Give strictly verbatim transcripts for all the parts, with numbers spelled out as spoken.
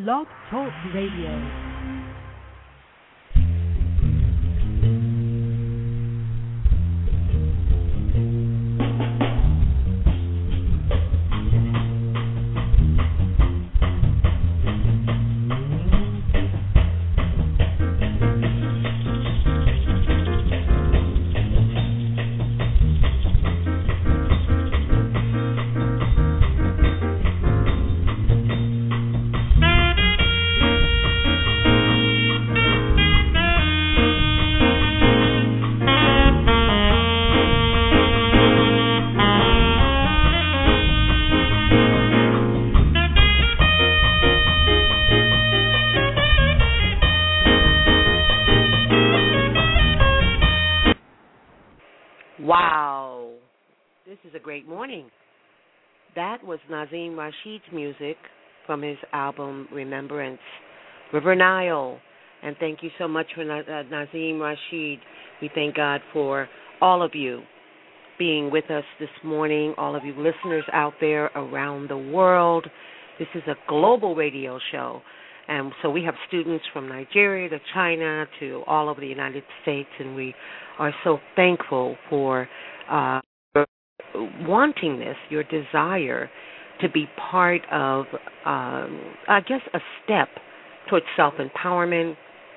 Blog Talk Radio. Wow, this is a great morning. That was Nazeem Rashid's music from his album Remembrance, River Nile. And thank you so much for Na- uh, Nazeem Rashid. We thank God for all of you being with us this morning, all of you listeners out there around the world. This is a global radio show. And so we have students from Nigeria to China to all over the United States, and we are so thankful for uh, wanting this, your desire to be part of, um, I guess, a step towards self-empowerment,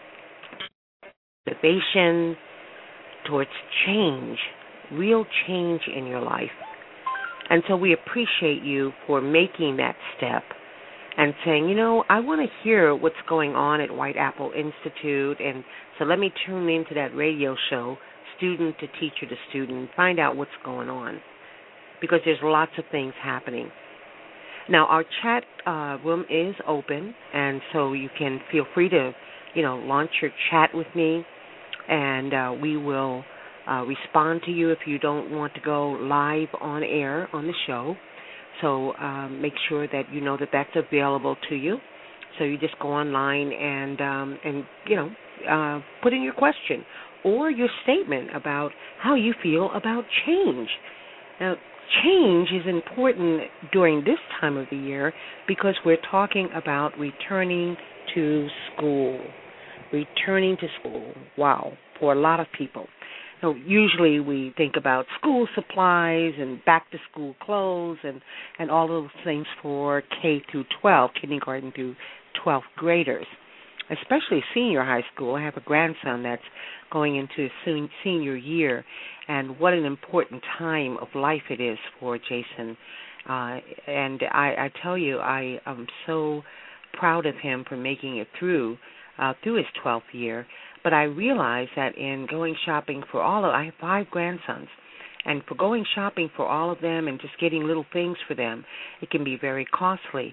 motivation, towards change, real change in your life. And so we appreciate you for making that step and saying, you know, I want to hear what's going on at White Apple Institute, and so let me tune into that radio show, student to teacher to student, find out what's going on, because there's lots of things happening. Now, our chat uh, room is open, and so you can feel free to, you know, launch your chat with me, and uh, we will uh, respond to you if you don't want to go live on air on the show. So um, make sure that you know that that's available to you. So you just go online and, um, and you know, uh, put in your question or your statement about how you feel about change. Now, change is important during this time of the year because we're talking about returning to school. Returning to school, wow, for a lot of people. So usually we think about school supplies and back-to-school clothes and, and all those things for K through twelve, kindergarten through twelfth graders, especially senior high school. I have a grandson that's going into his senior year, and what an important time of life it is for Jason. Uh, and I, I tell you, I am so proud of him for making it through, uh, through his twelfth year. But I realize that in going shopping for all of, I have five grandsons, and for going shopping for all of them and just getting little things for them, it can be very costly.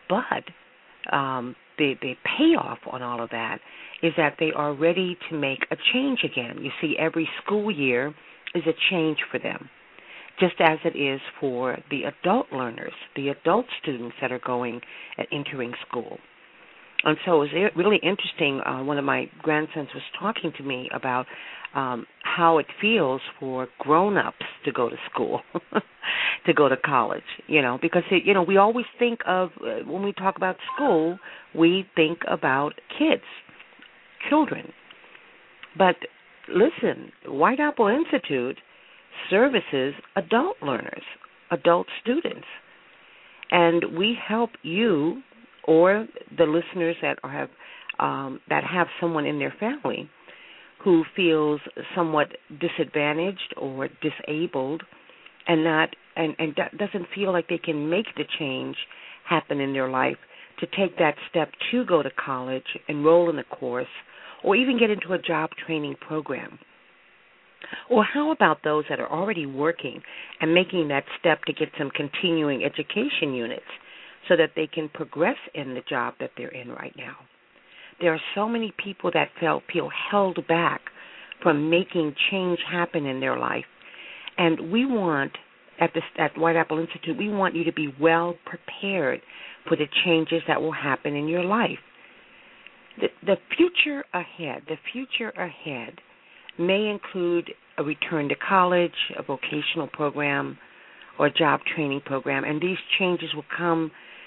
But um, the, the payoff on all of that is that they are ready to make a change again. You see, every school year is a change for them, just as it is for the adult learners, the adult students that are going and entering school. And so it was really interesting. Uh, one of my grandsons was talking to me about um, how it feels for grown-ups to go to school, to go to college, you know, because, it, you know, we always think of, uh, when we talk about school, we think about kids, children. But listen, White Apple Institute services adult learners, adult students, and we help you or the listeners that are, have um, that have someone in their family who feels somewhat disadvantaged or disabled, and not and, and doesn't feel like they can make the change happen in their life to take that step to go to college, enroll in a course, or even get into a job training program. Or how about those that are already working and making that step to get some continuing education units, so that they can progress in the job that they're in right now? There are so many people that feel, feel held back from making change happen in their life. And we want, at, the, at White Apple Institute, we want you to be well prepared for the changes that will happen in your life. The, the future ahead, the future ahead may include a return to college, a vocational program, or a job training program, and these changes will come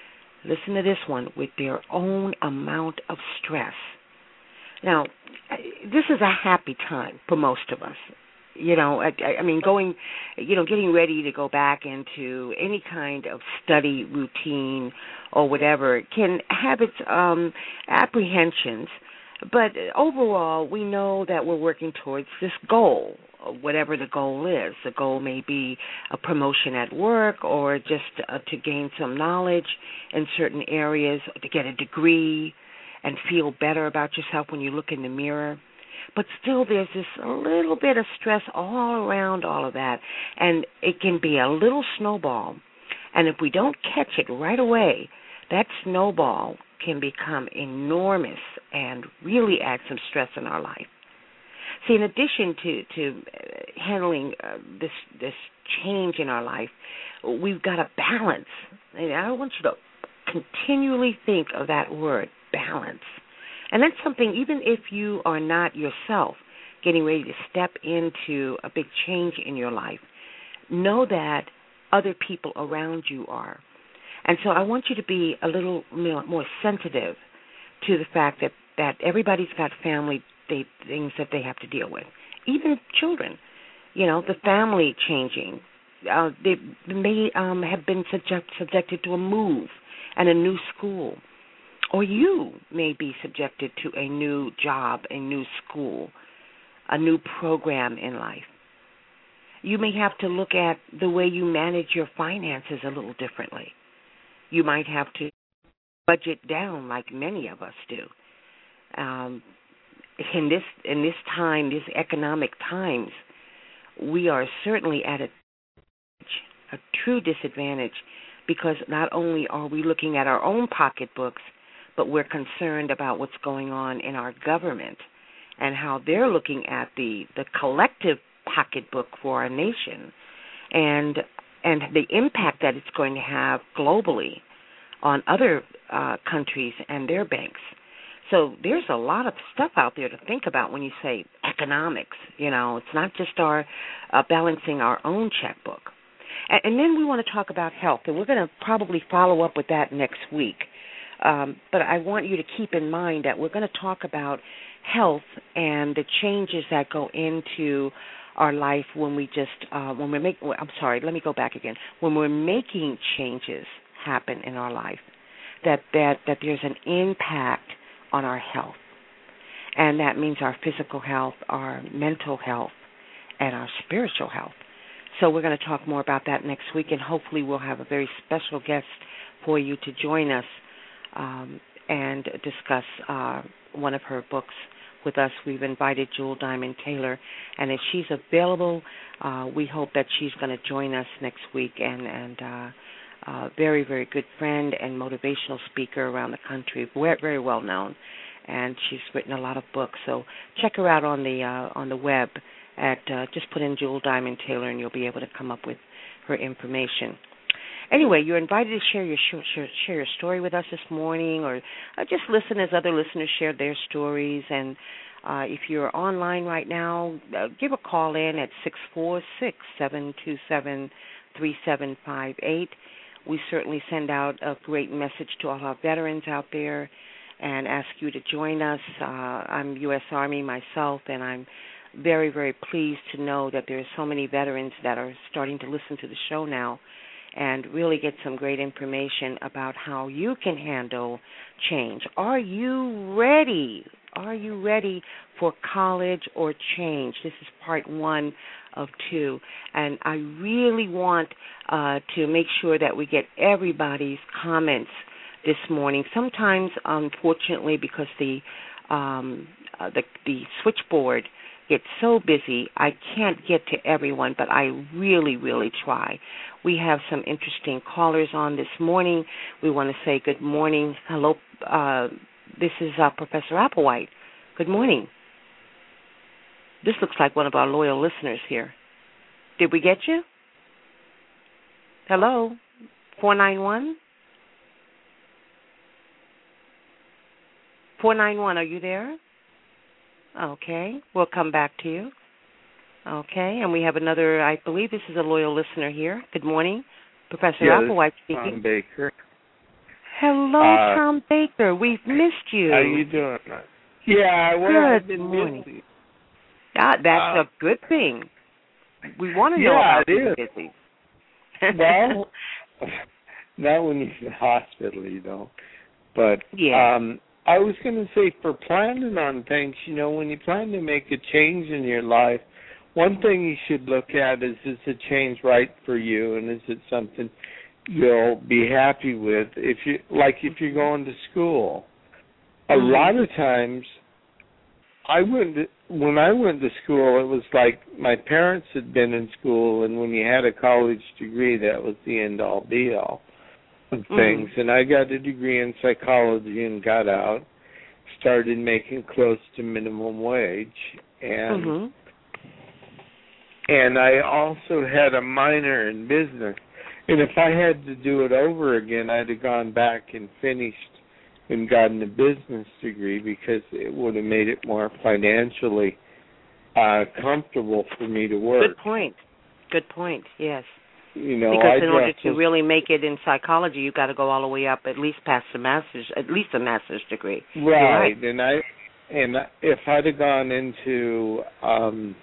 listen to this one, with their own amount of stress. Now, this is a happy time for most of us. You know, I, I mean, going, you know, getting ready to go back into any kind of study routine or whatever can have its um, apprehensions. But overall, we know that we're working towards this goal, whatever the goal is. The goal may be a promotion at work or just uh, to gain some knowledge in certain areas, to get a degree and feel better about yourself when you look in the mirror. But still, there's this little bit of stress all around all of that, and it can be a little snowball. And if we don't catch it right away, that snowball can become enormous and really add some stress in our life. See, in addition to, to handling uh, this this change in our life, we've got to balance. And I want you to continually think of that word, balance. And that's something, even if you are not yourself getting ready to step into a big change in your life, know that other people around you are. And so I want you to be a little more sensitive to the fact that, that everybody's got family they, things that they have to deal with, even children. You know, the family changing. Uh, they may um, have been subject, subjected to a move and a new school. Or you may be subjected to a new job, a new school, a new program in life. You may have to look at the way you manage your finances a little differently. You might have to budget down like many of us do. Um, in this in this time, these economic times, we are certainly at a, a true disadvantage because not only are we looking at our own pocketbooks, but we're concerned about what's going on in our government and how they're looking at the, the collective pocketbook for our nation and and the impact that it's going to have globally on other uh, countries and their banks. So there's a lot of stuff out there to think about when you say economics. You know, it's not just our uh, balancing our own checkbook. And, and then we want to talk about health, and we're going to probably follow up with that next week. Um, but I want you to keep in mind that we're going to talk about health and the changes that go into our life when we just uh, when we make. I'm sorry. Let me go back again. When we're making changes happen in our life, that that that there's an impact on our health, and that means our physical health, our mental health, and our spiritual health. So we're going to talk more about that next week, and hopefully we'll have a very special guest for you to join us um, and discuss uh, one of her books with us. We've invited Jewel Diamond Taylor, and if she's available, uh, we hope that she's going to join us next week, and, and uh, uh, very, very good friend and motivational speaker around the country, very, very well known, and she's written a lot of books. So check her out on the uh, on the web at uh, just put in Jewel Diamond Taylor, and you'll be able to come up with her information. Anyway, you're invited to share your share, share your story with us this morning, or uh, just listen as other listeners share their stories. And uh, if you're online right now, uh, give a call in at six four six, seven two seven, three seven five eight. We certainly send out a great message to all our veterans out there and ask you to join us. Uh, I'm U S Army myself, and I'm very, very pleased to know that there are so many veterans that are starting to listen to the show now and really get some great information about how you can handle change. Are you ready? Are you ready for college or change? This is part one of two, and I really want uh, to make sure that we get everybody's comments this morning. Sometimes, unfortunately, because the um, uh, the, the switchboard gets so busy, I can't get to everyone, but I really, really try. We have some interesting callers on this morning. We want to say good morning. Hello, uh, this is uh, Professor Applewhite. Good morning. This looks like one of our loyal listeners here. Did we get you? Hello, four nine one? four nine one, are you there? Okay, we'll come back to you. Okay, and we have another, I believe this is a loyal listener here. Good morning, Professor yeah, Applewhite speaking. speaking. Tom Baker. Hello, Uh, Tom Baker. We've missed you. how you doing? Yeah, well, I've Good been morning. busy. Ah, that's Uh, a good thing. We want to know yeah, about it being is. busy. Well, not when you're in the hospital, you know. But yeah. um, I was going to say, for planning on things, you know, when you plan to make a change in your life, one thing you should look at is, is the change right for you, and is it something you'll be happy with? If you like, if you're going to school, a Mm-hmm. lot of times, I went to, when I went to school, it was like my parents had been in school, and when you had a college degree, that was the end all be all of Mm-hmm. things. And I got a degree in psychology and got out, started making close to minimum wage, and Mm-hmm. and I also had a minor in business. And if I had to do it over again, I'd have gone back and finished and gotten a business degree, because it would have made it more financially uh, comfortable for me to work. Good point. Good point, yes. You know, because I in order to was, really make it in psychology, you've got to go all the way up, at least past the master's, at least a master's degree. right, right. and I and if I'd have gone into um,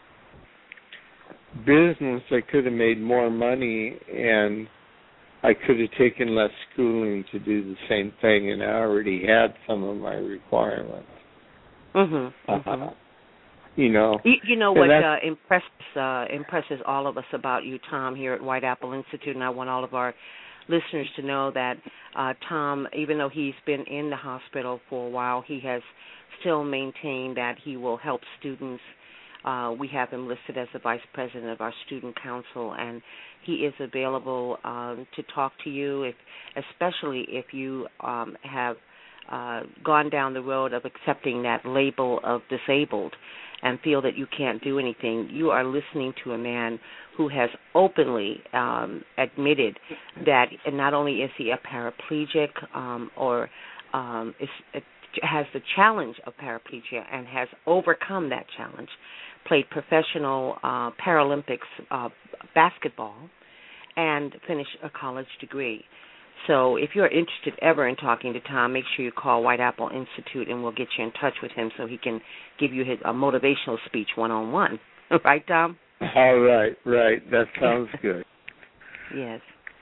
business, I could have made more money, and I could have taken less schooling to do the same thing, and I already had some of my requirements. Mm-hmm. Uh, mm-hmm. You know, you, you know what uh, impresses uh, impresses all of us about you, Tom, here at White Apple Institute, and I want all of our listeners to know that uh, Tom, even though he's been in the hospital for a while, he has still maintained that he will help students. Uh, we have him listed as the vice president of our student council, and he is available um, to talk to you, if, especially if you um, have uh, gone down the road of accepting that label of disabled and feel that you can't do anything. You are listening to a man who has openly um, admitted that not only is he a paraplegic um, or um, is, it has the challenge of paraplegia and has overcome that challenge, played professional uh, Paralympics uh, basketball, and finished a college degree. So if you're interested ever in talking to Tom, make sure you call White Apple Institute, and we'll get you in touch with him so he can give you his a motivational speech one-on-one. Right, Tom? All right, right. That sounds good. Yes.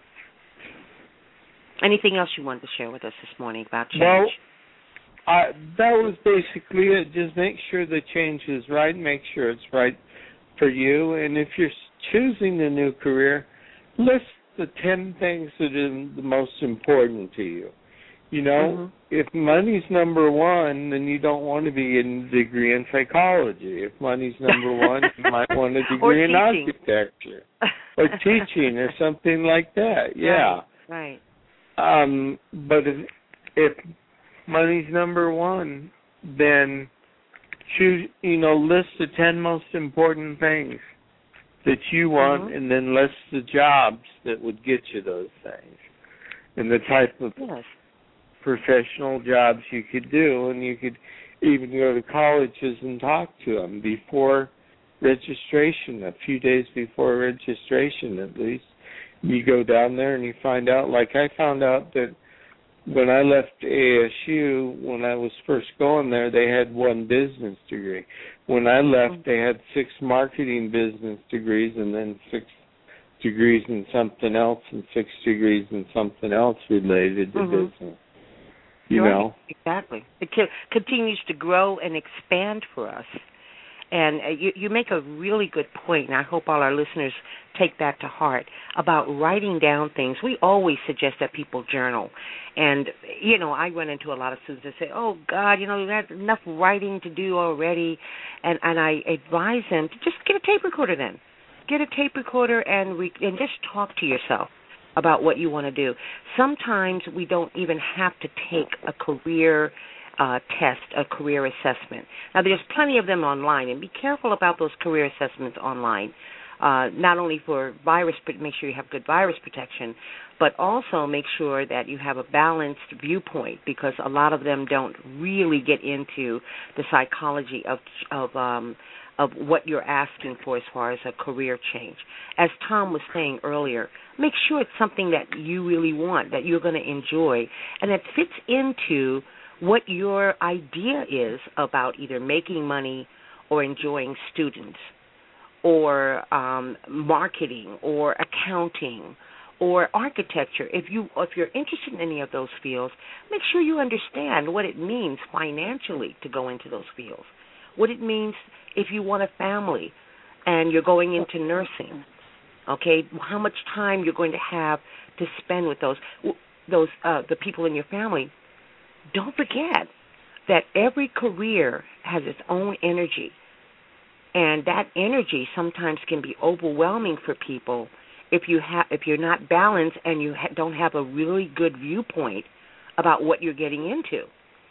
Anything else you wanted to share with us this morning about change? Well, I, that was basically it. Just make sure the change is right. Make sure it's right for you. And if you're choosing a new career, list the ten things that are the most important to you. You know, mm-hmm. if money's number one, then you don't want to be in a degree in psychology. If money's number one, you might want a degree in architecture or teaching or something like that. Yeah. Right. right. Um, but if, if money's number one, then choose, you know, list the ten most important things that you want, mm-hmm. and then list the jobs that would get you those things and the type of yes. professional jobs you could do. And you could even go to colleges and talk to them before registration, a few days before registration at least. You go down there and you find out, like I found out that when I left A S U, when I was first going there, they had one business degree. When I left, they had six marketing business degrees and then six degrees in something else and six degrees in something else related to mm-hmm. business. You right. know? Exactly. It co- continues to grow and expand for us. And uh, you, you make a really good point, and I hope all our listeners take that to heart, about writing down things. We always suggest that people journal. And, you know, I run into a lot of students that say, oh, God, you know, you have enough writing to do already. And, and I advise them to just get a tape recorder then. Get a tape recorder and, re- and just talk to yourself about what you want to do. Sometimes we don't even have to take a career Uh, test, a career assessment. Now, there's plenty of them online, and be careful about those career assessments online, uh, not only for virus, but make sure you have good virus protection, but also make sure that you have a balanced viewpoint, because a lot of them don't really get into the psychology of of um, of what you're asking for as far as a career change. As Tom was saying earlier, make sure it's something that you really want, that you're going to enjoy, and that fits into what your idea is about either making money or enjoying students or um, marketing or accounting or architecture. If you if you're interested in any of those fields, make sure you understand what it means financially to go into those fields, what it means if you want a family and you're going into nursing, okay, how much time you're going to have to spend with those those uh, the people in your family. Don't forget that every career has its own energy, and that energy sometimes can be overwhelming for people if you have if you're not balanced and you ha- don't have a really good viewpoint about what you're getting into.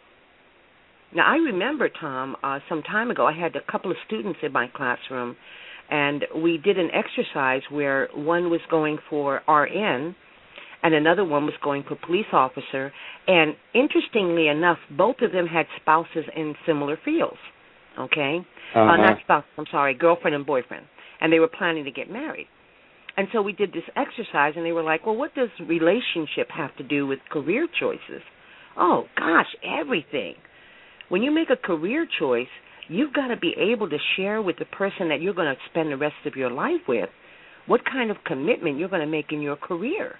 Now, I remember, Tom, uh, some time ago, I had a couple of students in my classroom, and we did an exercise where one was going for R N and another one was going for police officer, and interestingly enough, both of them had spouses in similar fields, okay? Uh-huh. Uh, not spouse, I'm sorry, girlfriend and boyfriend, and they were planning to get married. And so we did this exercise, and they were like, well, what does relationship have to do with career choices? Oh, gosh, everything. When you make a career choice, you've got to be able to share with the person that you're going to spend the rest of your life with what kind of commitment you're going to make in your career.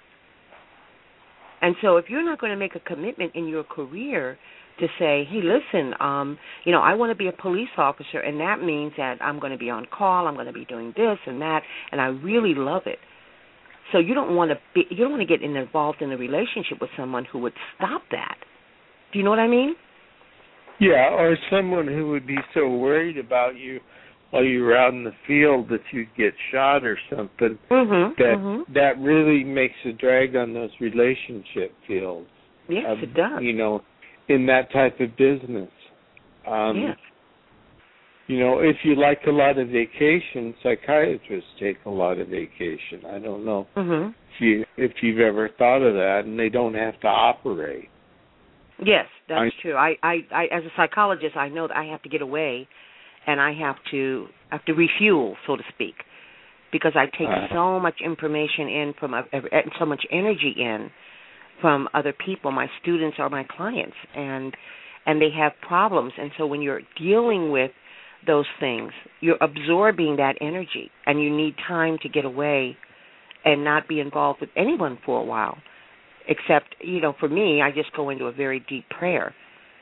And so if you're not going to make a commitment in your career to say, hey, listen, um, you know, I want to be a police officer, and that means that I'm going to be on call, I'm going to be doing this and that, and I really love it. So you don't want to be, you don't want to get involved in a relationship with someone who would stop that. Do you know what I mean? Yeah, or someone who would be so worried about you while you were out in the field that you'd get shot or something, mm-hmm, that mm-hmm. that really makes a drag on those relationship fields. Yes, um, it does. You know, in that type of business. Um, yeah. You know, if you like a lot of vacation, psychiatrists take a lot of vacation. I don't know mm-hmm. if you if you've ever thought of that, and they don't have to operate. Yes, that's I, true. I, I, I, as a psychologist, I know that I have to get away, and I have to have to refuel, so to speak, because I take uh, so much information in from a, so much energy in from other people, my students or my clients, and and they have problems. And so when you're dealing with those things, you're absorbing that energy, and you need time to get away and not be involved with anyone for a while. Except, you know, for me, I just go into a very deep prayer,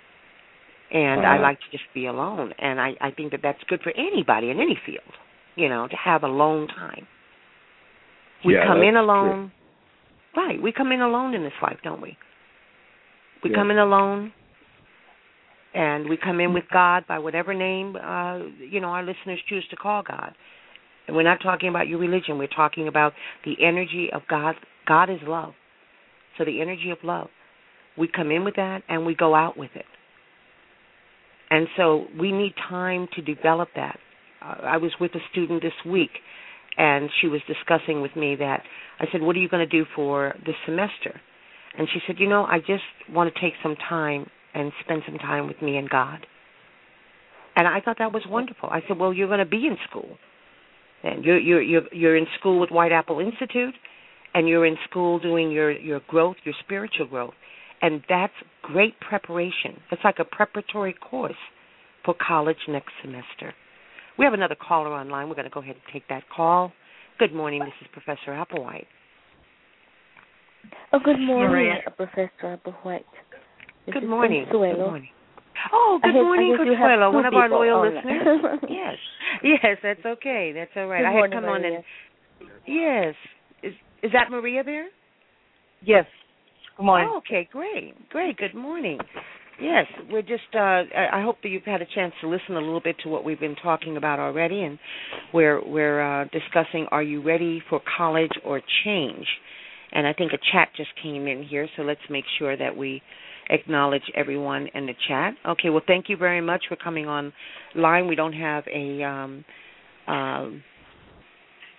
and uh, I like to just be alone. And I, I think that that's good for anybody in any field, you know, to have alone time. We yeah, come in that's alone. True. Right, we come in alone in this life, don't we? We yeah. come in alone, and we come in with God by whatever name, uh, you know, our listeners choose to call God. And we're not talking about your religion. We're talking about the energy of God. God is love. So the energy of love, we come in with that and we go out with it. And so we need time to develop that. Uh, I was with a student this week, and she was discussing with me that, I said, what are you going to do for this semester? And she said, you know, I just want to take some time and spend some time with me and God. And I thought that was wonderful. I said, well, you're going to be in school. And you're, you're, you're, you're in school with White Apple Institute, and you're in school doing your, your growth, your spiritual growth. And that's great preparation. It's like a preparatory course for college next semester. We have another caller online. We're going to go ahead and take that call. Good morning. This is Professor Applewhite. Oh, good morning, Maria. Professor Applewhite. This Good is morning. Consuelo. Good morning. Oh, good I morning, guess, I guess Consuelo, one of our loyal on. listeners. Yes. Yes, that's okay. That's all right. Good I morning, had come Maria. on and yes. Is is that Maria there? Yes. Good morning. Oh, okay, great. Great. Good morning. Yes, we're just uh I I hope that you've had a chance to listen a little bit to what we've been talking about already, and we're we're uh discussing, are you ready for college or change? And I think a chat just came in here, so let's make sure that we acknowledge everyone in the chat. Okay, well, thank you very much for coming on line. We don't have a um, uh,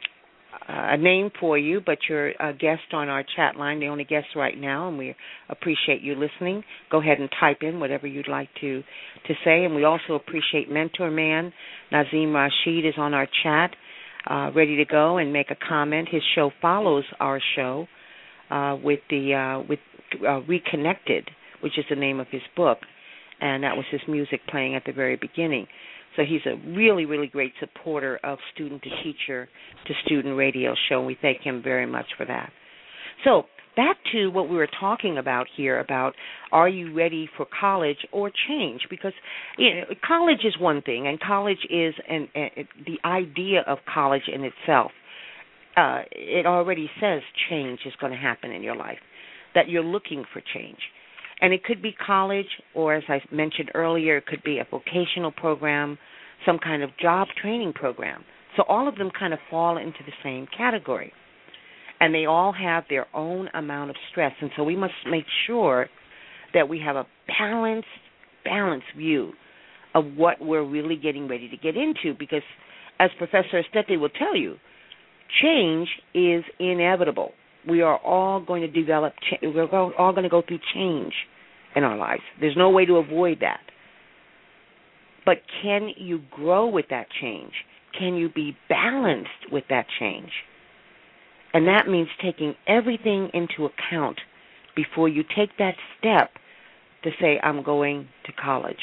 a name for you, but you're a guest on our chat line, the only guest right now, and we appreciate you listening. Go ahead and type in whatever you'd like to, to say, and we also appreciate Mentor Man. Nazim Rashid is on our chat, uh, ready to go and make a comment. His show follows our show uh, with the uh, with uh, Reconnected, which is the name of his book, and that was his music playing at the very beginning. So he's a really, really great supporter of Student to Teacher to Student Radio Show, and we thank him very much for that. So back to what we were talking about here about are you ready for college or change? Because you know, college is one thing, and college is an, a, the idea of college in itself. Uh, it already says change is going to happen in your life, that you're looking for change. And it could be college, or as I mentioned earlier, it could be a vocational program, some kind of job training program. So all of them kind of fall into the same category. And they all have their own amount of stress. And so we must make sure that we have a balanced, balanced view of what we're really getting ready to get into. Because as Professor Estete will tell you, change is inevitable. We are all going to develop, we're all going to go through change in our lives. There's no way to avoid that. But can you grow with that change? Can you be balanced with that change? And that means taking everything into account before you take that step to say, I'm going to college.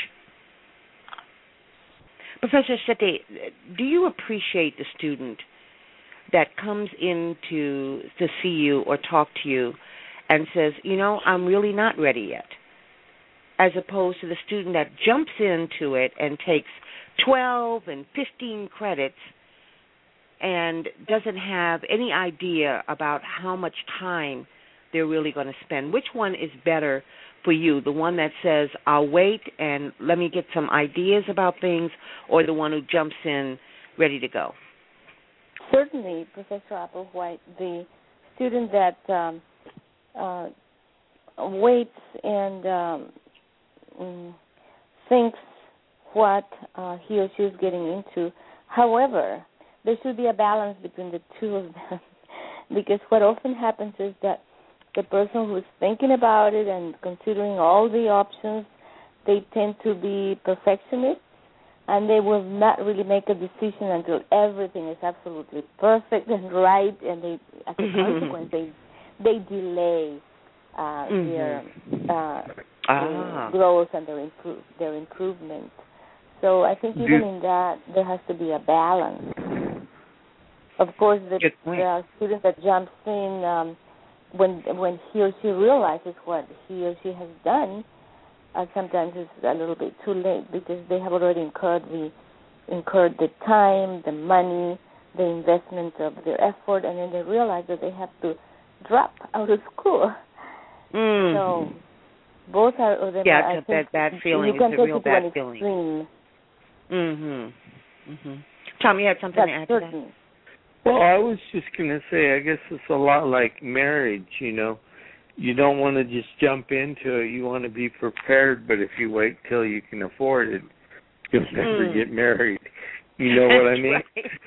Professor Estete, do you appreciate the student that comes in to, to see you or talk to you and says, you know, I'm really not ready yet, as opposed to the student that jumps into it and takes twelve and fifteen credits and doesn't have any idea about how much time they're really going to spend? Which one is better for you, the one that says, I'll wait and let me get some ideas about things, or the one who jumps in ready to go? Certainly, Professor Applewhite, the student that um, uh, waits and um, mm, thinks what uh, he or she is getting into. However, there should be a balance between the two of them, because what often happens is that the person who's thinking about it and considering all the options, they tend to be perfectionists, and they will not really make a decision until everything is absolutely perfect and right, and they, as a consequence, they they delay uh, mm-hmm. their, uh, ah. their growth and their improve their improvement. So I think even in that there has to be a balance. Of course, the, there are students that jumps in um, when when he or she realizes what he or she has done. Uh, sometimes it's a little bit too late because they have already incurred the incurred the time, the money, the investment of their effort, and then they realize that they have to drop out of school. Mm. So both are of them. Yeah, are, it's that bad feeling. You can it's a take real it to bad an feeling. extreme. Mhm. Mhm. Tom, you had something That's to add certain. to that? Well, I was just going to say, I guess it's a lot like marriage, you know. You don't want to just jump into it. You want to be prepared, but if you wait till you can afford it, you'll never mm. get married. You know what I mean?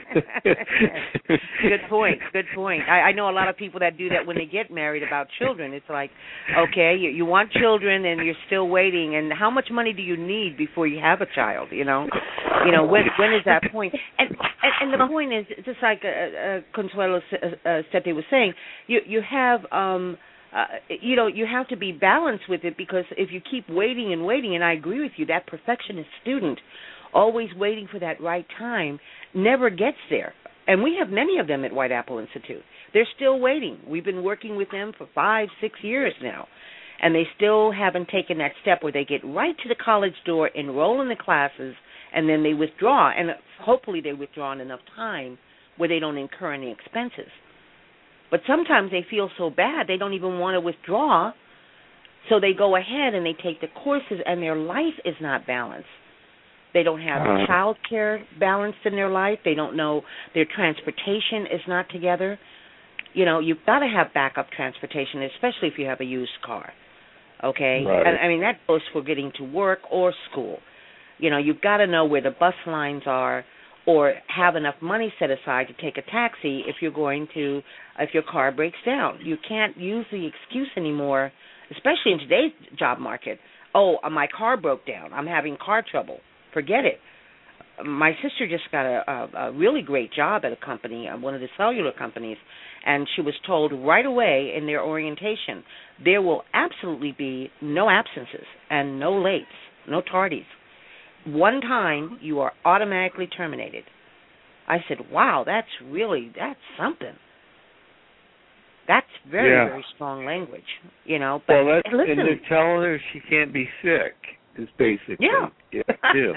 Good point. Good point. I, I know a lot of people that do that when they get married about children. It's like, okay, you, you want children and you're still waiting, and how much money do you need before you have a child? You know, you know when when is that point? And and, and the point is, just like uh, uh, Consuelo uh, Sete was saying, you you have. Um, Uh, you know, you have to be balanced with it, because if you keep waiting and waiting, and I agree with you, that perfectionist student always waiting for that right time never gets there. And we have many of them at White Apple Institute. They're still waiting. We've been working with them for five, six years now, and they still haven't taken that step where they get right to the college door, enroll in the classes, and then they withdraw. And hopefully they withdraw in enough time where they don't incur any expenses. But sometimes they feel so bad they don't even want to withdraw, so they go ahead and they take the courses, and their life is not balanced. They don't have uh, child care balanced in their life. They don't know their transportation is not together. You know, you've got to have backup transportation, especially if you have a used car, okay? Right. And, I mean, that goes for getting to work or school. You know, you've got to know where the bus lines are, or have enough money set aside to take a taxi if you're going to, if your car breaks down. You can't use the excuse anymore, especially in today's job market. Oh, my car broke down. I'm having car trouble. Forget it. My sister just got a, a, a really great job at a company, one of the cellular companies, and she was told right away in their orientation, there will absolutely be no absences and no lates, no tardies. One time, you are automatically terminated. I said, wow, that's really, that's something. That's very, yeah. very strong language, you know. But well, that's, listen, and they're telling her she can't be sick, is basically. Yeah. Yeah, too.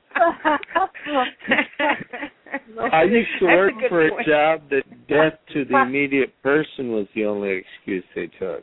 I used to work a for point. a job that death to the immediate person was the only excuse they took.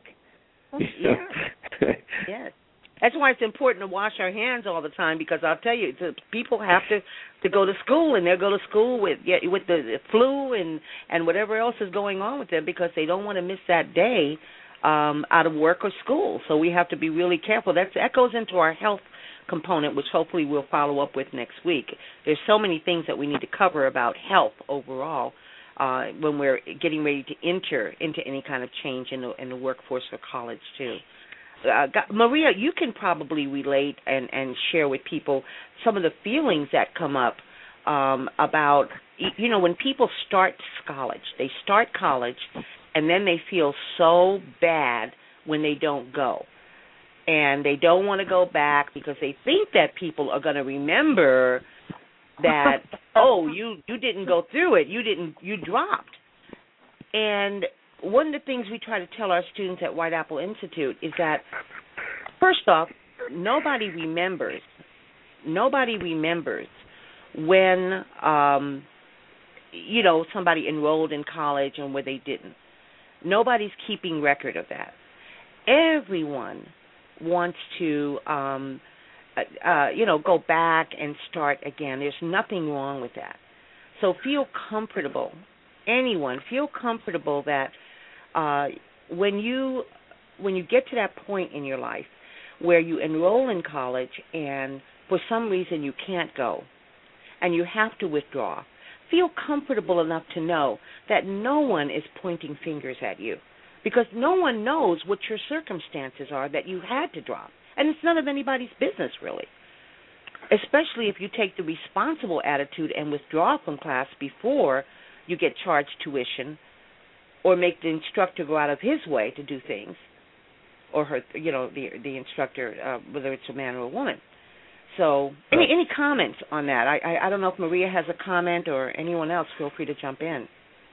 Yeah. Yes. That's why it's important to wash our hands all the time, because I'll tell you, the people have to, to go to school, and they'll go to school with yeah, with the, the flu and, and whatever else is going on with them, because they don't want to miss that day um, out of work or school. So we have to be really careful. That's, that goes into our health component, which hopefully we'll follow up with next week. There's so many things that we need to cover about health overall uh, when we're getting ready to enter into any kind of change in the, in the workforce or college, too. Uh, Maria, you can probably relate and, and share with people some of the feelings that come up um, about, you know, when people start college, they start college, and then they feel so bad when they don't go. And they don't want to go back because they think that people are going to remember that, oh, you, you didn't go through it, you didn't, you dropped. And one of the things we try to tell our students at White Apple Institute is that, first off, nobody remembers, nobody remembers when, um, you know, somebody enrolled in college and where they didn't. Nobody's keeping record of that. Everyone wants to, um, uh, you know, go back and start again. There's nothing wrong with that. So feel comfortable. Anyone, feel comfortable that uh, when you when you get to that point in your life where you enroll in college and for some reason you can't go and you have to withdraw, feel comfortable enough to know that no one is pointing fingers at you, because no one knows what your circumstances are that you had to drop. And it's none of anybody's business, really, especially if you take the responsible attitude and withdraw from class before you get charged tuition or make the instructor go out of his way to do things, or her, you know, the the instructor, uh, whether it's a man or a woman. So any any comments on that? I, I I don't know if Maria has a comment or anyone else. Feel free to jump in.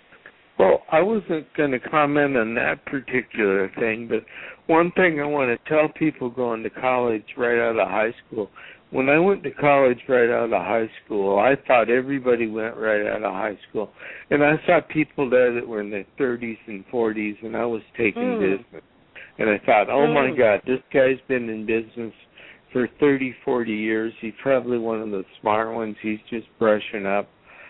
Well, I wasn't going to comment on that particular thing, but one thing I want to tell people going to college right out of high school, when I went to college right out of high school, I thought everybody went right out of high school. And I saw people there that were in their thirties and forties, and I was taking mm. business. And I thought, oh, mm. my God, this guy's been in business for thirty, forty years. He's probably one of the smart ones. He's just brushing up,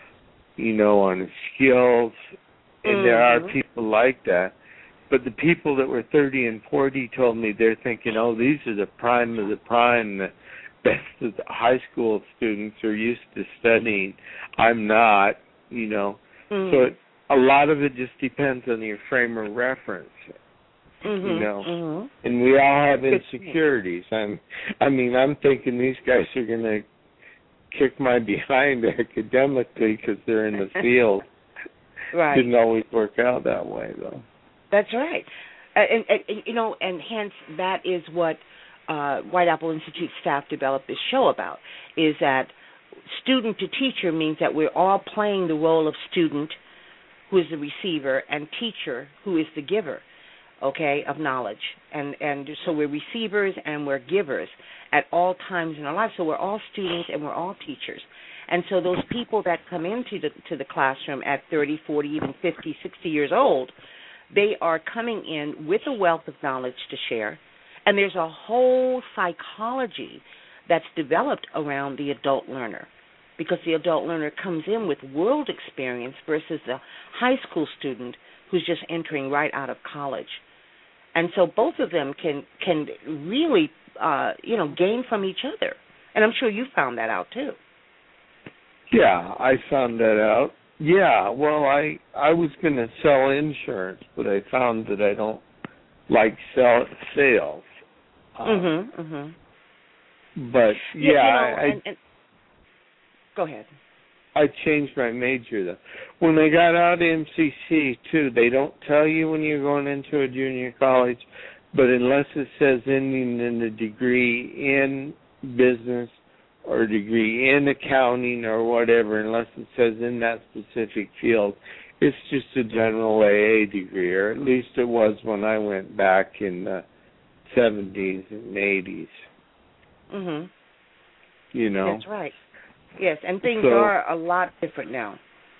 you know, on his skills. And mm-hmm. there are people like that. But the people that were thirty and forty told me they're thinking, oh, these are the prime of the prime, the best of the high school students are used to studying. I'm not, you know. Mm-hmm. So it, a lot of it just depends on your frame of reference, mm-hmm. you know. Mm-hmm. And we all have insecurities. I'm, I mean, I'm thinking these guys are going to kick my behind academically because they're in the field. Right. Didn't always work out that way, though. That's right. Uh, and, and, you know, and hence that is what uh, White Apple Institute staff developed this show about, is that student to teacher means that we're all playing the role of student, who is the receiver, and teacher, who is the giver, okay, of knowledge. And, and so we're receivers and we're givers at all times in our lives. So we're all students and we're all teachers. And so those people that come into the to the classroom at thirty, forty, even fifty, sixty years old, they are coming in with a wealth of knowledge to share. And there's a whole psychology that's developed around the adult learner, because the adult learner comes in with world experience versus the high school student who's just entering right out of college. And so both of them can can really, uh, you know, gain from each other. And I'm sure you found that out, too. Yeah, I found that out. Yeah, well, I I was going to sell insurance, but I found that I don't like sell sales. Um, Mhm. Mhm. But yeah, you know, I, and, and, go ahead. I changed my major though. When I got out of M C C too, they don't tell you when you're going into a junior college, but unless it says ending in a degree in business or a degree in accounting or whatever, unless it says in that specific field, it's just a general A A degree, or at least it was when I went back in the seventies and eighties. Mhm. You know. That's right. Yes, and things so, are a lot different now.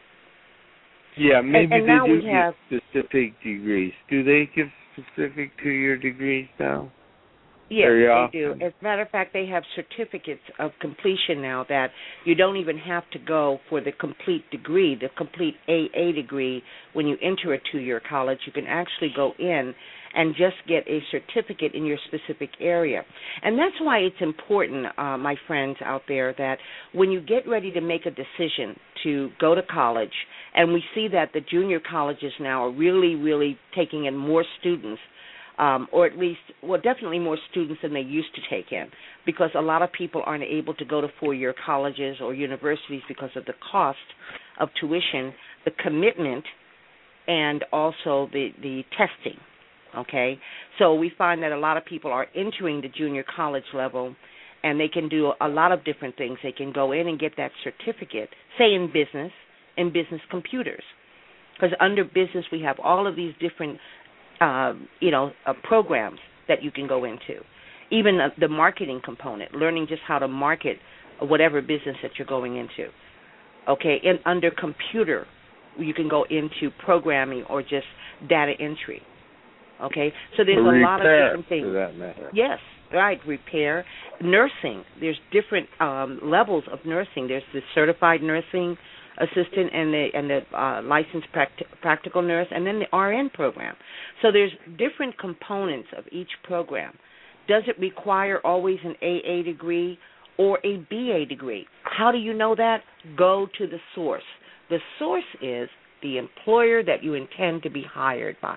Yeah, maybe and, and they now do we have give specific degrees. Do they give specific two-year degrees now? Yes, Very they often. do. As a matter of fact, they have certificates of completion now that you don't even have to go for the complete degree, the complete A A degree. When you enter a two-year college, you can actually go in and just get a certificate in your specific area. And that's why it's important, uh, my friends out there, that when you get ready to make a decision to go to college, and we see that the junior colleges now are really, really taking in more students, Um, or at least, well, definitely more students than they used to take in, because a lot of people aren't able to go to four-year colleges or universities because of the cost of tuition, the commitment, and also the, the testing, okay? So we find that a lot of people are entering the junior college level, and they can do a lot of different things. They can go in and get that certificate, say in business, in business computers, because under business we have all of these different Uh, you know, uh, programs that you can go into. Even uh, the marketing component, learning just how to market whatever business that you're going into. Okay, and under computer, you can go into programming or just data entry. Okay, so there's or a lot of different things. For that matter. Yes, right, repair. Nursing, there's different um, levels of nursing. There's the certified nursing assistant and the and the uh, licensed practi- practical nurse, and then the R N program. So there's different components of each program. Does it require always an A A degree or a B A degree? How do you know that? Go to the source. The source is the employer that you intend to be hired by.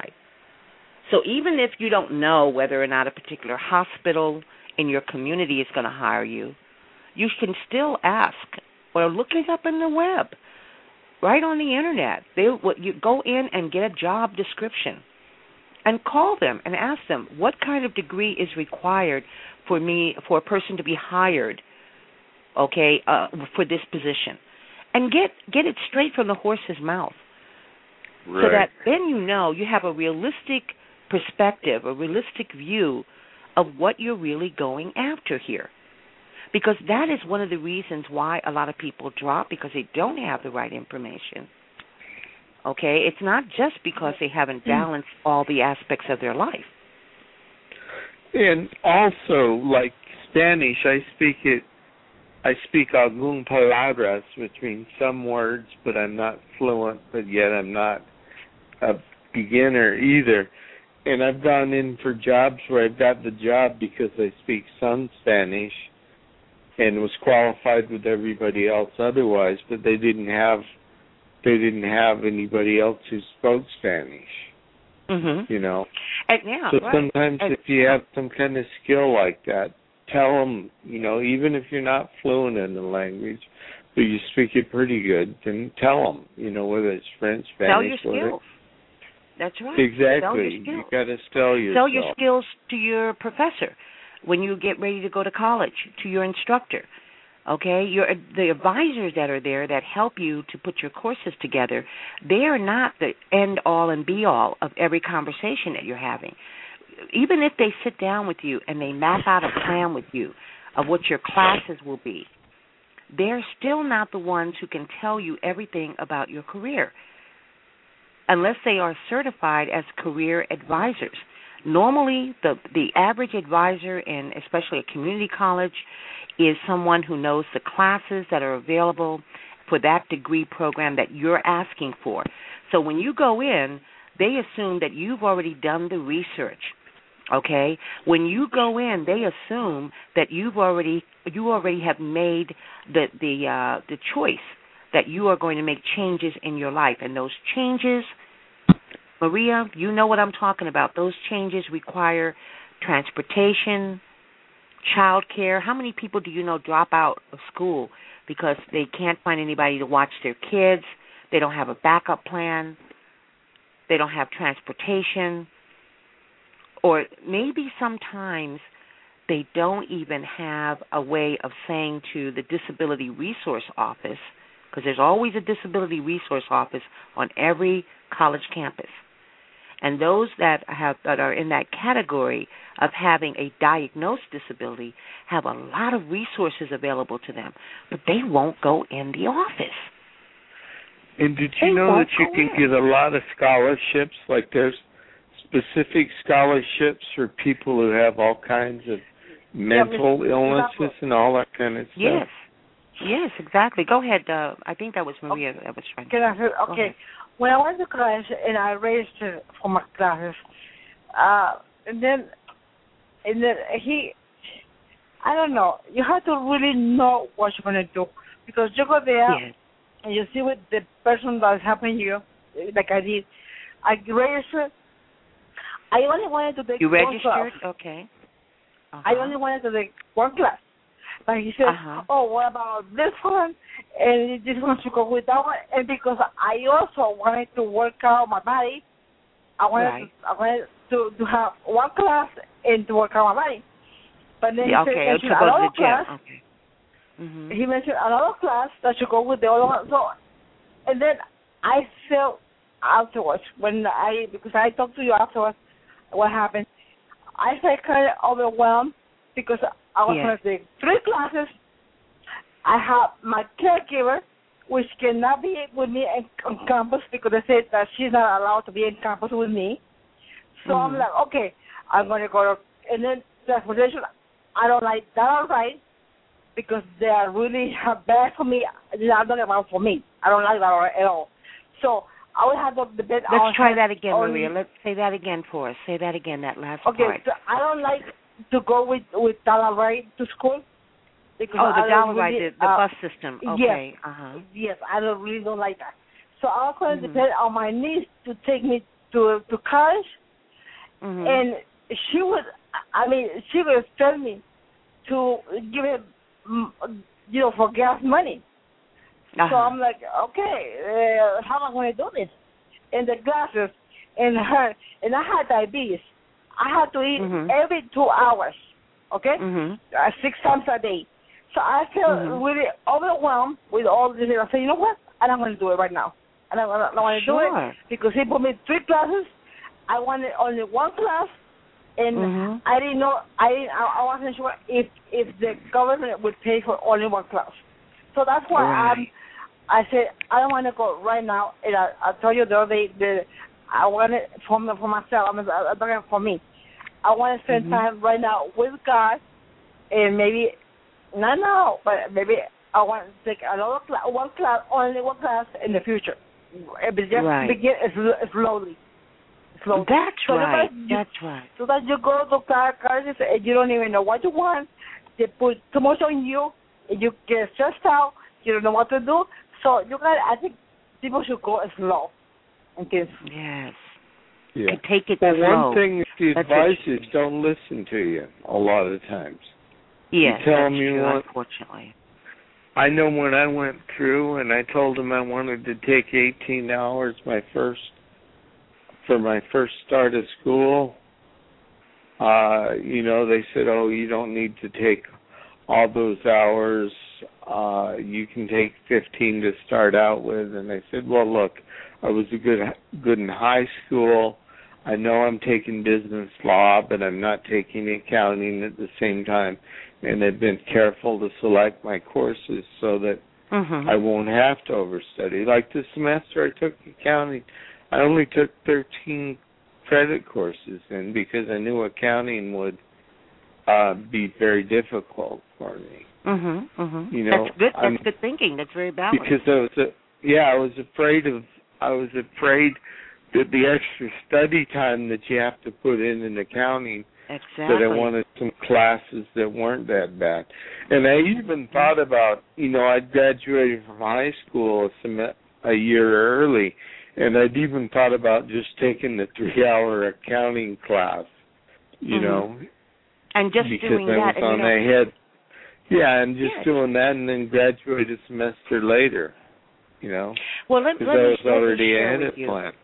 So even if you don't know whether or not a particular hospital in your community is going to hire you, you can still ask or look it up in the web, right on the internet. They you go in and get a job description and call them and ask them what kind of degree is required for me for a person to be hired, okay, uh, for this position, and get get it straight from the horse's mouth, right. So that then you know you have a realistic perspective, a realistic view of what you're really going after here. Because that is one of the reasons why a lot of people drop, because they don't have the right information. Okay? It's not just because they haven't balanced all the aspects of their life. And also, like Spanish, I speak it, I speak algún palabras, which means some words, but I'm not fluent, but yet I'm not a beginner either. And I've gone in for jobs where I've got the job because I speak some Spanish, and was qualified with everybody else otherwise, but they didn't have they didn't have anybody else who spoke Spanish. Mm-hmm. You know. And, yeah, so right. sometimes and, if you have some kind of skill like that, tell them, you know, even if you're not fluent in the language, but you speak it pretty good, then tell them, you know, whether it's French, Spanish, sell your skills. whatever. That's right. Exactly. Sell your skills. You got to sell yourself. Sell your skills to your professor when you get ready to go to college, to your instructor. Okay, your the advisors that are there that help you to put your courses together, they are not the end all and be all of every conversation that you're having. Even if they sit down with you and they map out a plan with you of what your classes will be, they're still not the ones who can tell you everything about your career unless they are certified as career advisors. Normally, the the average advisor in especially a community college is someone who knows the classes that are available for that degree program that you're asking for. So when you go in, they assume that you've already done the research. Okay? When you go in, they assume that you've already you already have made the the uh, the choice that you are going to make changes in your life. And those changes, Maria, you know what I'm talking about. Those changes require transportation, child care. How many people do you know drop out of school because they can't find anybody to watch their kids? They don't have a backup plan. They don't have transportation. Or maybe sometimes they don't even have a way of saying to the Disability Resource Office, because there's always a Disability Resource Office on every college campus. And those that have that are in that category of having a diagnosed disability have a lot of resources available to them, but they won't go in the office. And did you know that you can get a lot of scholarships? Like there's specific scholarships for people who have all kinds of mental yeah, illnesses and all that kind of stuff. Yes, yes, exactly. Go ahead. Uh, I think that was Maria okay. that was trying. Can I hear? Okay. When I went to college and I registered for my classes, uh, and then and then he, I don't know. You have to really know what you're gonna do because you go there yes. and you see what the person that's helping you, like I did. I registered. I only wanted to take you one registered? class. Okay. Uh-huh. I only wanted to take one class. But he said, uh-huh. oh, what about this one? And this one should go with that one. And because I also wanted to work out my body, I wanted, right. to, I wanted to, to have one class and to work out my body. But then yeah, he okay. mentioned to go another to the gym. class. Okay. Mm-hmm. He mentioned another class that should go with the other one. So, and then I felt afterwards, when I, because I talked to you afterwards, what happened, I felt kind of overwhelmed because I was yes. going to take three classes. I have my caregiver, which cannot be with me on campus because they said that she's not allowed to be in campus with me. So mm-hmm. I'm like, okay, I'm going to go to, and then transportation, I don't like that all right because they are really bad for me. They're not about for me. I don't like that at all. So I would have to depend on. Let's try that again, Maria. Let's say that again for us. Say that again, that last okay, part. Okay, so I don't like to go with with dollar rate to school because oh, the I dollar really, rate, the, the uh, bus system. Okay. Yes, uh-huh. yes, I don't really don't like that. So I was going to mm-hmm. depend on my niece to take me to to college, mm-hmm. and she would. I mean, she would tell me to give it, you know, for gas money. Uh-huh. So I'm like, okay, uh, how am I going to do this? And the glasses, and her, and I had diabetes. I had to eat mm-hmm. every two hours, okay, mm-hmm. uh, six times a day. So I felt mm-hmm. really overwhelmed with all this. I said, you know what? I'm not going to do it right now. And I don't want to sure. do it because he put me three classes. I wanted only one class, and mm-hmm. I didn't know. I didn't. I, I wasn't sure if if the government would pay for only one class. So that's why right. I'm. I said I don't want to go right now. And I, I told you the other day that I want it for me, for myself. I'm talking for me. I want to spend mm-hmm. time right now with God, and maybe not now, but maybe I want to take another class, one class, only one class in the future. But just right. begin slowly. slowly. That's so right. That you, That's right. So that you go to colleges and you don't even know what you want. They put too much on you, and you get stressed out. You don't know what to do. So you got. I think people should go slow. Okay. Yes. Yeah. And take it well, slow. one thing the That's advice is don't listen to you a lot of the times. Yes, you tell that's them you true, want, unfortunately. I know when I went through and I told them I wanted to take eighteen hours my first for my first start of school, uh, you know, they said, oh, you don't need to take all those hours. Uh, you can take fifteen to start out with. And I said, well, look, I was a good good in high school. I know I'm taking business law, but I'm not taking accounting at the same time. And I've been careful to select my courses so that mm-hmm. I won't have to overstudy. Like this semester I took accounting. I only took thirteen credit courses in because I knew accounting would uh, be very difficult for me. Mm-hmm, mm-hmm. You know, that's good. That's I'm, good thinking. That's very balanced. Because I was, a, yeah, I was afraid of. I was afraid that the extra study time that you have to put in in accounting Exactly. That I wanted some classes that weren't that bad. And I even thought about, you know, I graduated from high school a, sem- a year early, and I'd even thought about just taking the three-hour accounting class, you mm-hmm. know. And just because doing I that. was and, on you know, ahead. Yeah, and just yes. doing that and then graduate a semester later, you know. Well, let, let I me, was let already me share ahead with of you. plan.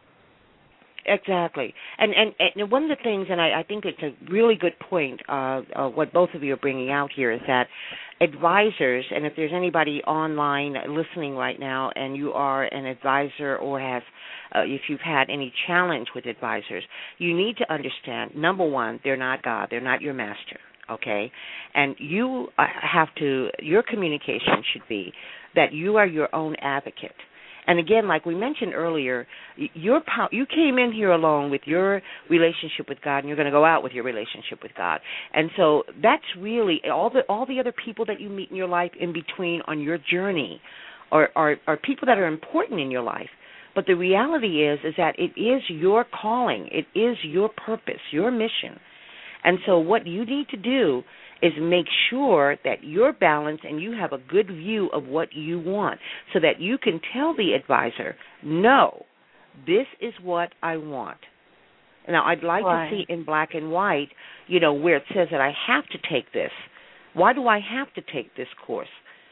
Exactly. And, and and one of the things, and I, I think it's a really good point, uh, uh, what both of you are bringing out here is that advisors, and if there's anybody online listening right now and you are an advisor or have, uh, if you've had any challenge with advisors, you need to understand, number one, they're not God. They're not your master, okay? And you have to, your communication should be that you are your own advocate. And again, like we mentioned earlier, your you came in here alone with your relationship with God, and you're going to go out with your relationship with God. And so that's really all the all the other people that you meet in your life in between on your journey are, are, are people that are important in your life. But the reality is is that it is your calling. It is your purpose, your mission. And so what you need to do is make sure that you're balanced and you have a good view of what you want so that you can tell the advisor, no, this is what I want. Now, I'd like right. to see in black and white, you know, where it says that I have to take this. Why do I have to take this course?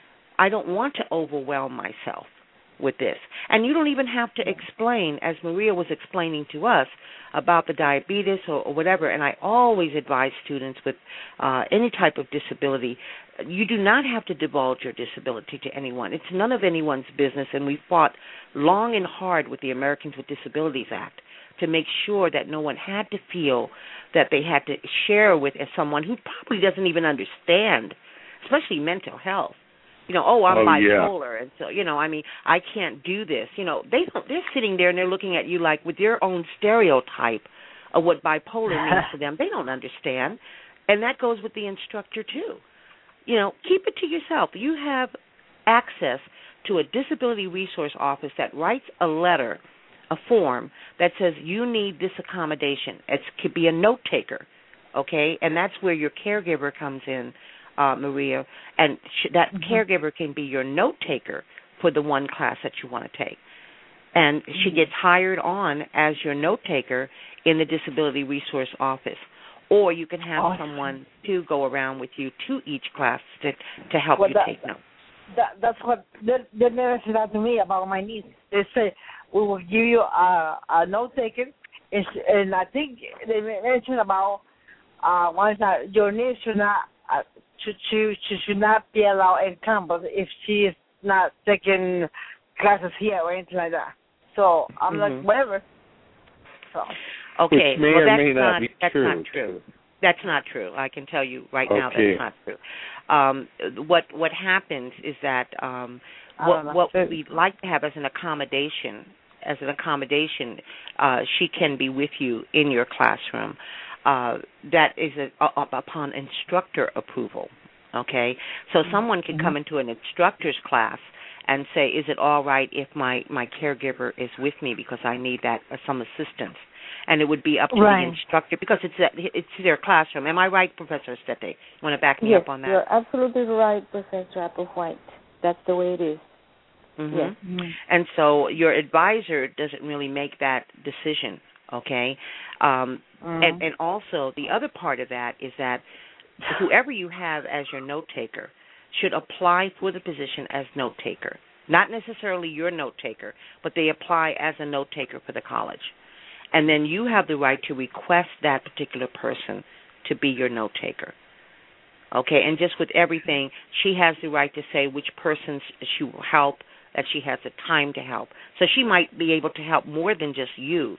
I don't want to overwhelm myself with this. And you don't even have to explain, as Maria was explaining to us, about the diabetes or, or whatever, and I always advise students with uh, any type of disability, you do not have to divulge your disability to anyone. It's none of anyone's business, and we fought long and hard with the Americans with Disabilities Act to make sure that no one had to feel that they had to share with someone who probably doesn't even understand, especially mental health. You know, oh, I'm oh, bipolar, yeah. and so, you know, I mean, I can't do this. You know, they don't, they're sitting there and they're looking at you like with their own stereotype of what bipolar means to them. They don't understand, and that goes with the instructor too. You know, keep it to yourself. You have access to a disability resource office that writes a letter, a form that says you need this accommodation. It could be a note taker, okay, and that's where your caregiver comes in. Uh, Maria, and sh- that mm-hmm. caregiver can be your note taker for the one class that you want to take. And mm-hmm. she gets hired on as your note taker in the Disability Resource Office. Or you can have awesome. someone to go around with you to each class to, to help well, you that, take notes. That, that's what they, they never said that to me about my niece. They say, we will give you a, a note taker, and, and I think they mentioned about uh, one that your niece should not uh, She, she, she should not be allowed in campus if she is not taking classes here or anything like that. So I'm mm-hmm. like, whatever. So okay, Which may well or that's may not, not be that's true. not true. That's not true. I can tell you right okay. now that's not true. Um, what what happens is that um, what what we'd like to have as an accommodation, as an accommodation, uh, she can be with you in your classroom. Uh, that is a, a, upon instructor approval, okay? So someone can come into an instructor's class and say, is it all right if my, my caregiver is with me because I need that uh, some assistance? And it would be up to right. the instructor because it's a, it's their classroom. Am I right, Professor Estete? You want to back me yes, up on that? You're absolutely right, Professor Applewhite. That's the way it is. Mm-hmm. Yes. Mm-hmm. And so your advisor doesn't really make that decision, okay? Um, mm-hmm. and, and also the other part of that is that whoever you have as your note taker should apply for the position as note taker. Not necessarily your note taker, but they apply as a note taker for the college. And then you have the right to request that particular person to be your note taker. Okay, and just with everything, she has the right to say which persons she will help, that she has the time to help. So she might be able to help more than just you,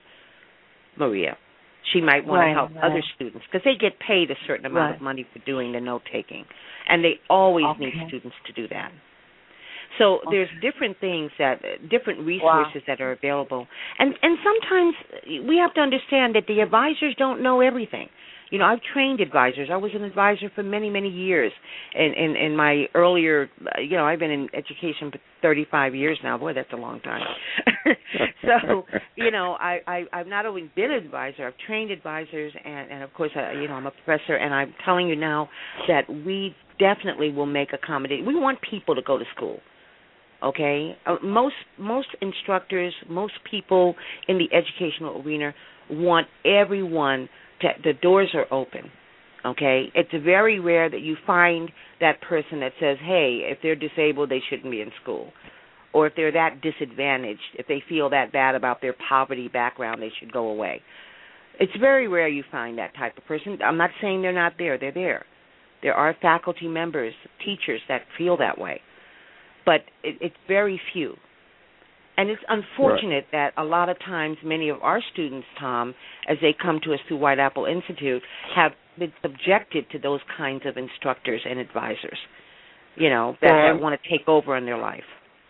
Maria. She might want right, to help right. other students because they get paid a certain amount right. of money for doing the note-taking, and they always okay. need students to do that. So okay. there's different things, that different resources wow. that are available. And, and sometimes we have to understand that the advisors don't know everything. You know, I've trained advisors. I was an advisor for many, many years. In, in, in my earlier, you know, I've been in education for thirty-five years now. Boy, that's a long time. So, you know, I, I, I've not only been an advisor, I've trained advisors, and, and of course, I, you know, I'm a professor, and I'm telling you now that we definitely will make accommodation. We want people to go to school. Okay, uh, most most instructors, most people in the educational arena want everyone to. The doors are open. Okay, it's very rare that you find that person that says, "Hey, if they're disabled, they shouldn't be in school," or if they're that disadvantaged, if they feel that bad about their poverty background, they should go away. It's very rare you find that type of person. I'm not saying they're not there; they're there. There are faculty members, teachers that feel that way. But it, it's very few. And it's unfortunate right. that a lot of times many of our students, Tom, as they come to us through White Apple Institute, have been subjected to those kinds of instructors and advisors, you know, that, well, that want to take over in their life.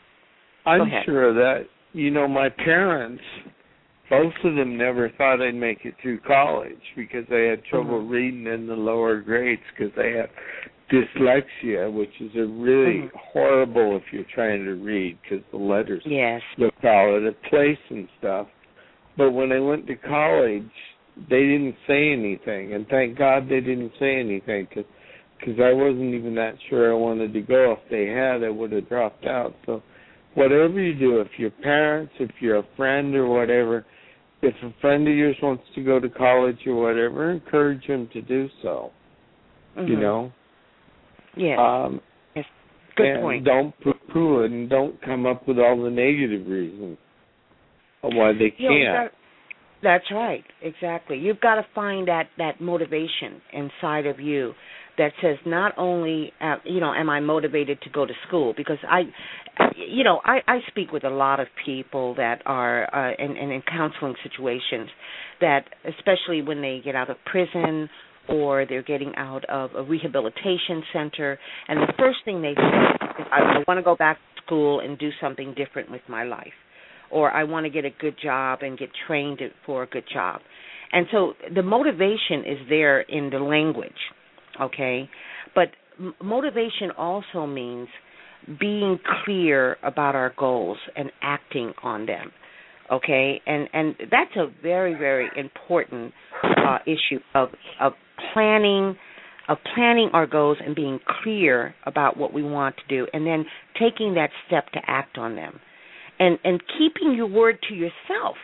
I'm sure of that. You know, my parents, both of them never thought I'd make it through college because they had trouble mm-hmm. reading in the lower grades because they had dyslexia, which is a really mm-hmm. horrible if you're trying to read because the letters yes. look all out of place and stuff. But when I went to college, they didn't say anything, and thank God they didn't say anything because I wasn't even that sure I wanted to go. If they had, I would have dropped out. So whatever you do, if your parents, if you're a friend or whatever, if a friend of yours wants to go to college or whatever, encourage them to do so, mm-hmm. you know. Yeah. Um, yes. Good and point. Don't poo-poo it, and don't come up with all the negative reasons of why they you can't. know, that, that's right. Exactly. You've got to find that, that motivation inside of you that says not only, uh, you know, am I motivated to go to school? Because I, you know, I, I speak with a lot of people that are uh, in, in, in counseling situations that, especially when they get out of prison or they're getting out of a rehabilitation center, and the first thing they say is, I, I want to go back to school and do something different with my life, or I want to get a good job and get trained for a good job. And so the motivation is there in the language, okay? But m- motivation also means being clear about our goals and acting on them, okay? And and that's a very, very important uh, issue of of planning, of planning our goals and being clear about what we want to do, and then taking that step to act on them, and and keeping your word to yourself,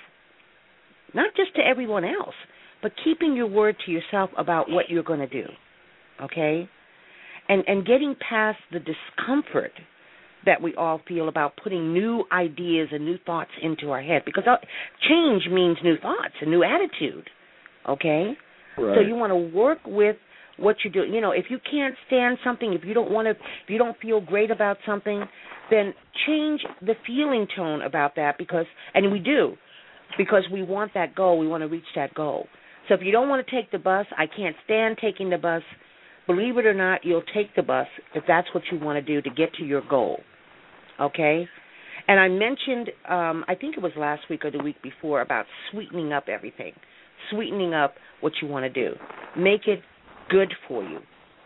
not just to everyone else, but keeping your word to yourself about what you're going to do, okay? And and getting past the discomfort that we all feel about putting new ideas and new thoughts into our head, because change means new thoughts, a new attitude, okay? Right. So you want to work with what you're doing. You know, if you can't stand something, if you don't want to, if you don't feel great about something, then change the feeling tone about that, because, and we do, because we want that goal, we want to reach that goal. So if you don't want to take the bus, I can't stand taking the bus, believe it or not, you'll take the bus if that's what you want to do to get to your goal, okay? And I mentioned, um, I think it was last week or the week before, about sweetening up everything, sweetening up what you want to do. Make it good for you,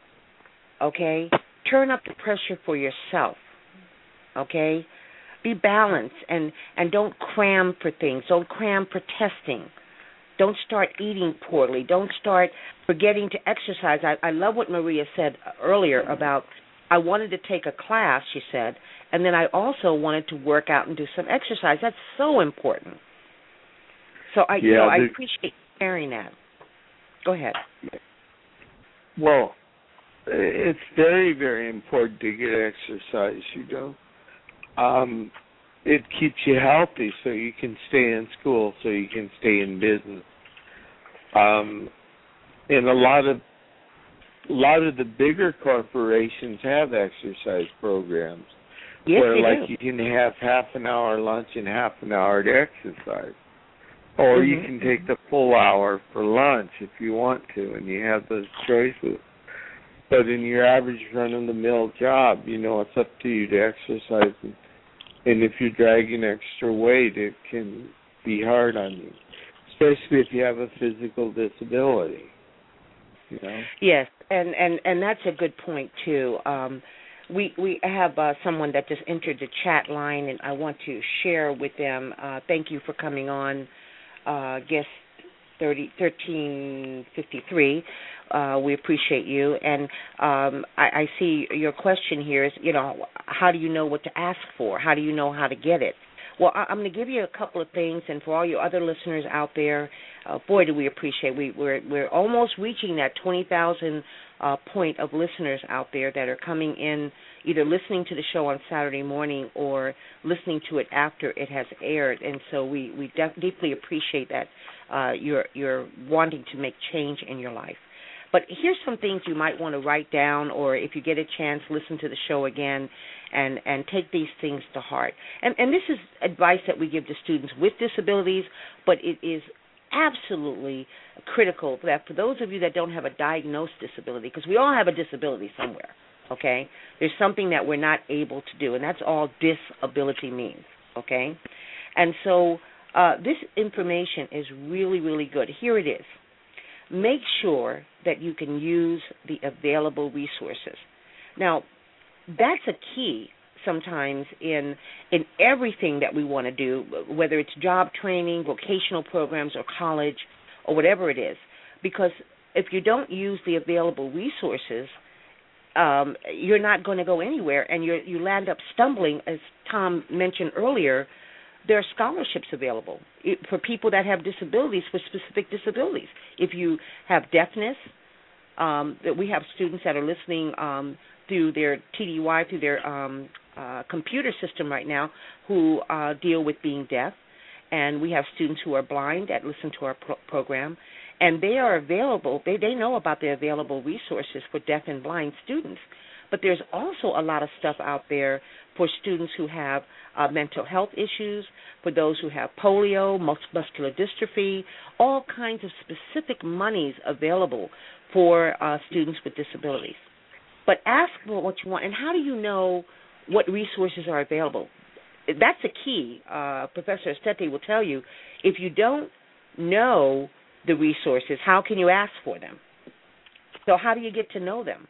okay? Turn up the pressure for yourself, okay? Be balanced and, and don't cram for things. Don't cram for testing. Don't start eating poorly. Don't start forgetting to exercise. I, I love what Maria said earlier about I wanted to take a class, she said, and then I also wanted to work out and do some exercise. That's so important. So I, yeah, you know, I appreciate sharing that. Go ahead. Well, it's very, very important to get exercise, you know. Um, it keeps you healthy so you can stay in school, so you can stay in business. Um, and a lot of a lot of the bigger corporations have exercise programs yes, where, they like, do. you can have half an hour lunch and half an hour to exercise. Or mm-hmm. you can take the full hour for lunch if you want to, and you have those choices. But in your average run-of-the-mill job, you know, it's up to you to exercise. And, and if you're dragging extra weight, it can be hard on you, especially if you have a physical disability. You know? Yes, and, and, and that's a good point, too. Um, we we have uh, someone that just entered the chat line, and I want to share with them. Uh, thank you for coming on, uh, guest thirty, thirteen fifty-three. Uh, we appreciate you. And um, I, I see your question here is, you know, how do you know what to ask for? How do you know how to get it? Well, I, I'm going to give you a couple of things, and for all your other listeners out there, uh, boy, do we appreciate. We, we're we're almost reaching that twenty thousand uh, point of listeners out there that are coming in, either listening to the show on Saturday morning or listening to it after it has aired. And so we we def- deeply appreciate that uh, you're you're wanting to make change in your life. But here's some things you might want to write down, or if you get a chance, listen to the show again and, and take these things to heart. And, and this is advice that we give to students with disabilities, but it is absolutely critical that for those of you that don't have a diagnosed disability, because we all have a disability somewhere, okay? There's something that we're not able to do, and that's all disability means, okay? And so uh, this information is really, really good. Here it is. Make sure that you can use the available resources. Now, that's a key sometimes in in everything that we want to do, whether it's job training, vocational programs, or college, or whatever it is. Because if you don't use the available resources, um, you're not going to go anywhere, and you you land up stumbling, as Tom mentioned earlier. There are scholarships available for people that have disabilities, for specific disabilities. If you have deafness, um, that we have students that are listening um, through their T D Y, through their um, uh, computer system right now, who uh, deal with being deaf. And we have students who are blind that listen to our pro- program. And they are available, they, they know about the available resources for deaf and blind students. But there's also a lot of stuff out there for students who have uh, mental health issues, for those who have polio, mus- muscular dystrophy, all kinds of specific monies available for uh, students with disabilities. But ask for what you want, and how do you know what resources are available? That's a key. Uh, Professor Estete will tell you, if you don't know the resources, how can you ask for them? So how do you get to know them?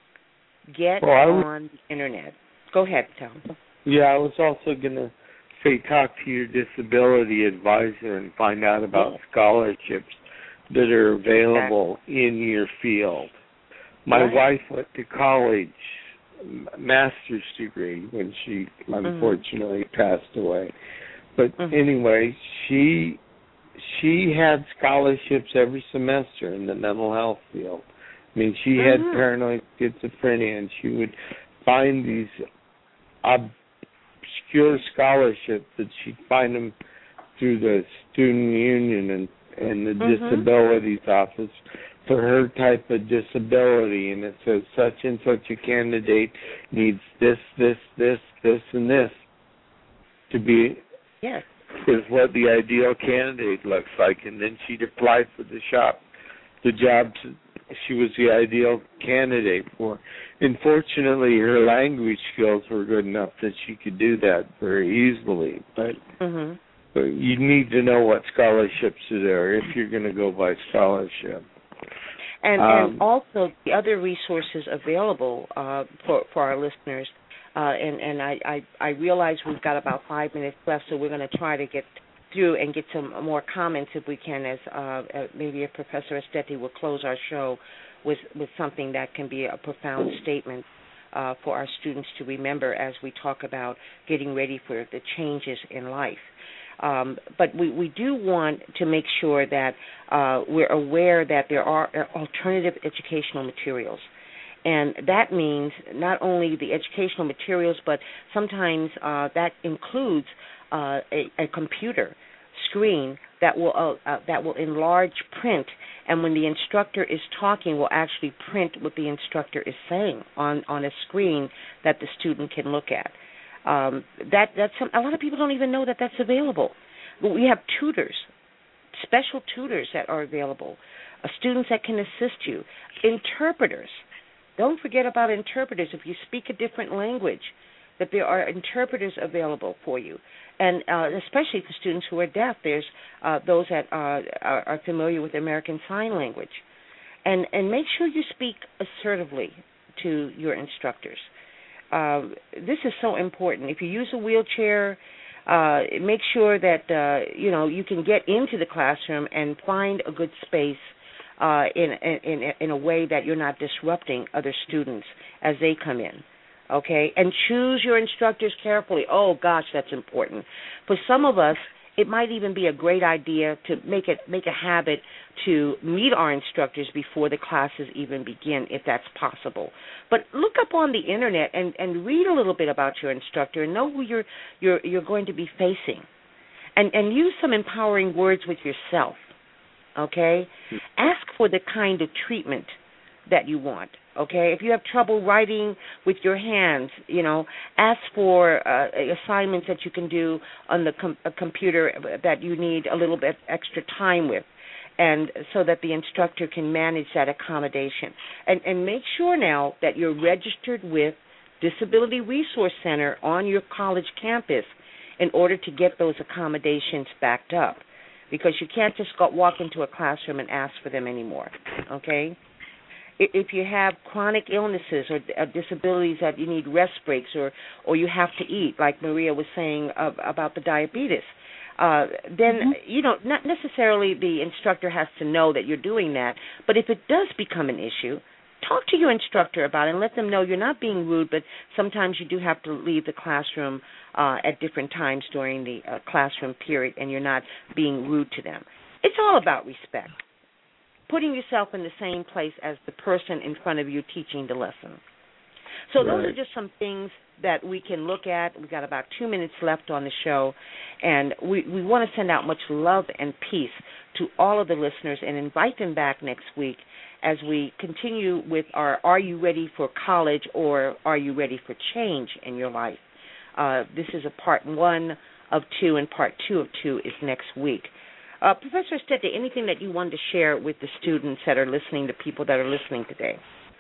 Get well, w- on the Internet. Go ahead, Tom. Yeah, I was also going to say talk to your disability advisor and find out about yes. scholarships that are available exactly. in your field. My right. wife went to college, master's degree, when she unfortunately mm-hmm. passed away. But mm-hmm. anyway, she she had scholarships every semester in the mental health field. I mean, she had mm-hmm. paranoid schizophrenia, and she would find these obscure scholarships that she'd find them through the student union and, and the mm-hmm. disabilities office for her type of disability, and it says such and such a candidate needs this, this, this, this, and this to be yes. is what the ideal candidate looks like, and then she'd apply for the shop, the job to, she was the ideal candidate for. Unfortunately, her language skills were good enough that she could do that very easily, but, mm-hmm. but you need to know what scholarships are there if you're going to go by scholarship. And, um, and also the other resources available uh, for, for our listeners, uh, and, and I, I, I realize we've got about five minutes left, so we're going to try to get through and get some more comments if we can, as uh, maybe if Professor Estete will close our show with, with something that can be a profound statement uh, for our students to remember as we talk about getting ready for the changes in life. Um, but we, we do want to make sure that uh, we're aware that there are alternative educational materials. And that means not only the educational materials, but sometimes uh, that includes uh, a, a computer screen that will uh, uh, that will enlarge print, and when the instructor is talking, will actually print what the instructor is saying on, on a screen that the student can look at. Um, that that's some, a lot of people don't even know that that's available. But we have tutors, special tutors that are available, uh, students that can assist you, interpreters. Don't forget about interpreters. If you speak a different language, that there are interpreters available for you, and uh, especially for students who are deaf. There's uh, those that uh, are, are familiar with American Sign Language. and and make sure you speak assertively to your instructors. Uh, this is so important. If you use a wheelchair, uh, make sure that uh, you know you can get into the classroom and find a good space uh, in, in in a way that you're not disrupting other students as they come in. Okay, and choose your instructors carefully. Oh gosh, that's important. For some of us, it might even be a great idea to make it make a habit to meet our instructors before the classes even begin, if that's possible. But look up on the internet and, and read a little bit about your instructor and know who you're you're you're going to be facing, and and use some empowering words with yourself. Okay, ask for the kind of treatment that you want. Okay, if you have trouble writing with your hands, you know, ask for uh, assignments that you can do on the com- computer that you need a little bit extra time with, and so that the instructor can manage that accommodation. And, and make sure now that you're registered with Disability Resource Center on your college campus in order to get those accommodations backed up, because you can't just go walk into a classroom and ask for them anymore. Okay. If you have chronic illnesses or disabilities that you need rest breaks, or, or you have to eat, like Maria was saying uh, about the diabetes, uh, then, mm-hmm. you know, not necessarily the instructor has to know that you're doing that, but if it does become an issue, talk to your instructor about it and let them know you're not being rude, but sometimes you do have to leave the classroom uh, at different times during the uh, classroom period, and you're not being rude to them. It's all about respect. Putting yourself in the same place as the person in front of you teaching the lesson. So right. Those are just some things that we can look at. We've got about two minutes left on the show, and we, we want to send out much love and peace to all of the listeners and invite them back next week as we continue with our Are You Ready for College, or Are You Ready for Change in Your Life? Uh, this is a part one of two, and part two of two is next week. Uh, Professor Estete, anything that you wanted to share with the students that are listening, the people that are listening today?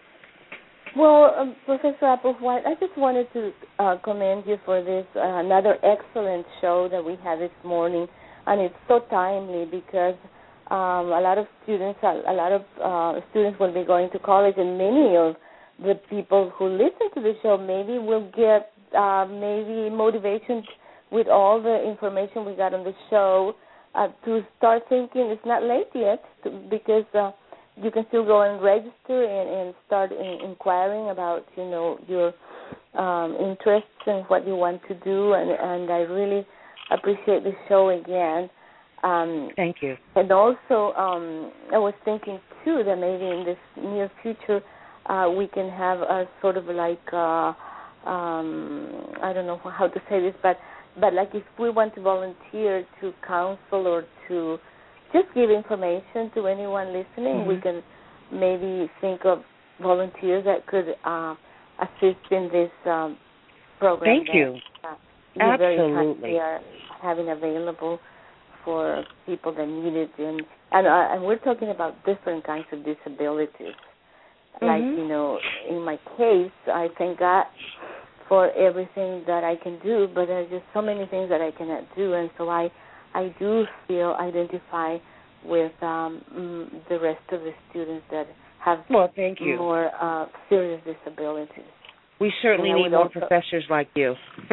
Well, um, Professor Applewhite, I just wanted to uh, commend you for this, uh, another excellent show that we had this morning, and it's so timely because um, a lot of students, a, a lot of uh, students will be going to college, and many of the people who listen to the show maybe will get uh, maybe motivation with all the information we got on the show. Uh, to start thinking it's not late yet, to, because uh, you can still go and register and, and start in, inquiring about, you know, your um, interests and what you want to do. And, and I really appreciate the show again. Um, Thank you. And also, um, I was thinking too that maybe in this near future uh, we can have a sort of like uh, um, I don't know how to say this, but. But like if we want to volunteer to counsel or to just give information to anyone listening, mm-hmm. we can maybe think of volunteers that could uh, assist in this um, program. Thank you. That, uh, Absolutely. We are having available for people that need it. And, and, uh, and we're talking about different kinds of disabilities. Mm-hmm. Like, you know, in my case, I thank God for everything that I can do, but there's just so many things that I cannot do, and so I, I do feel identify with um, mm, the rest of the students that have well, thank you. more uh, serious disabilities. We certainly need more also, professors like you.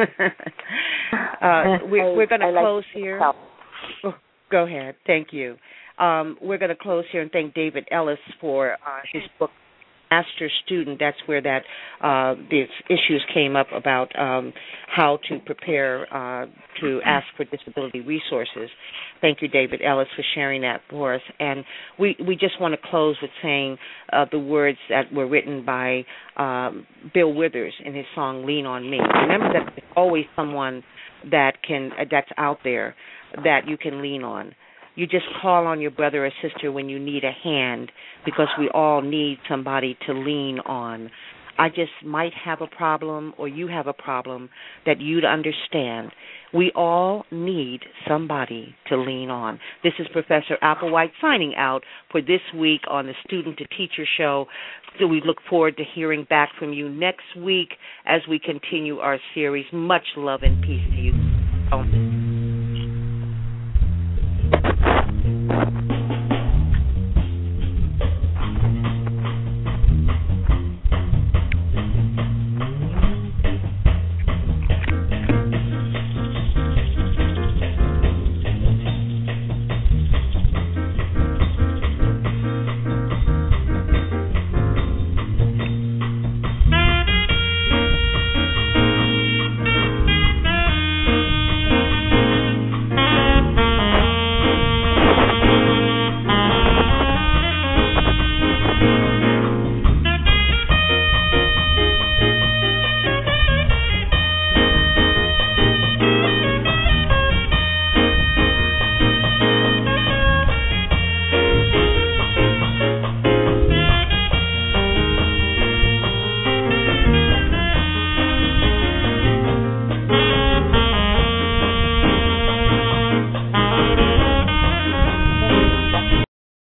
uh, we're I, we're going to close like here. Oh, go ahead. Thank you. Um, we're going to close here and thank David Ellis for uh, his book, Master Student. That's where that uh, these issues came up about um, how to prepare uh, to ask for disability resources. Thank you, David Ellis, for sharing that for us. And we, we just want to close with saying uh, the words that were written by um, Bill Withers in his song "Lean on Me." Remember that there's always someone that can uh, that's out there that you can lean on. You just call on your brother or sister when you need a hand, because we all need somebody to lean on. I just might have a problem, or you have a problem that you'd understand. We all need somebody to lean on. This is Professor Applewhite signing out for this week on the Student to Teacher Show. So we look forward to hearing back from you next week as we continue our series. Much love and peace to you.